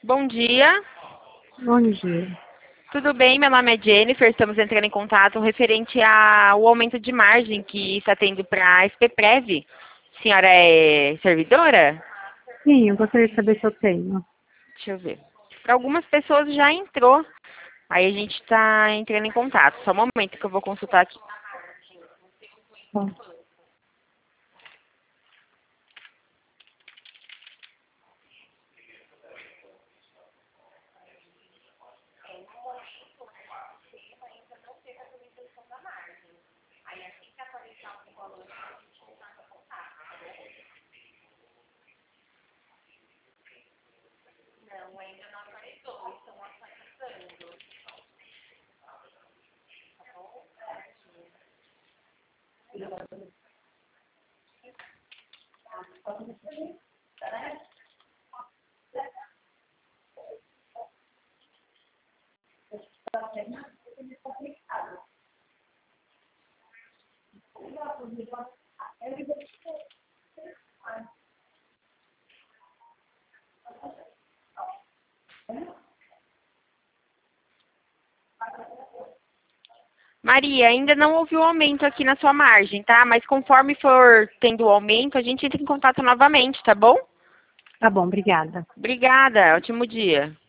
Bom dia, Bom dia. tudo bem? Meu nome é Jennifer, estamos entrando em contato referente ao aumento de margem que está tendo para a SPPrev. A senhora é servidora? Sim, eu gostaria de saber se eu tenho. Deixa eu ver. Para algumas pessoas já entrou, aí a gente está entrando em contato. Só um momento que eu vou consultar aqui. Bom, Maria, ainda não houve o aumento aqui na sua margem, tá? Mas conforme for tendo o aumento, a gente entra em contato novamente, tá bom? tá bom, obrigada. Obrigada, ótimo dia.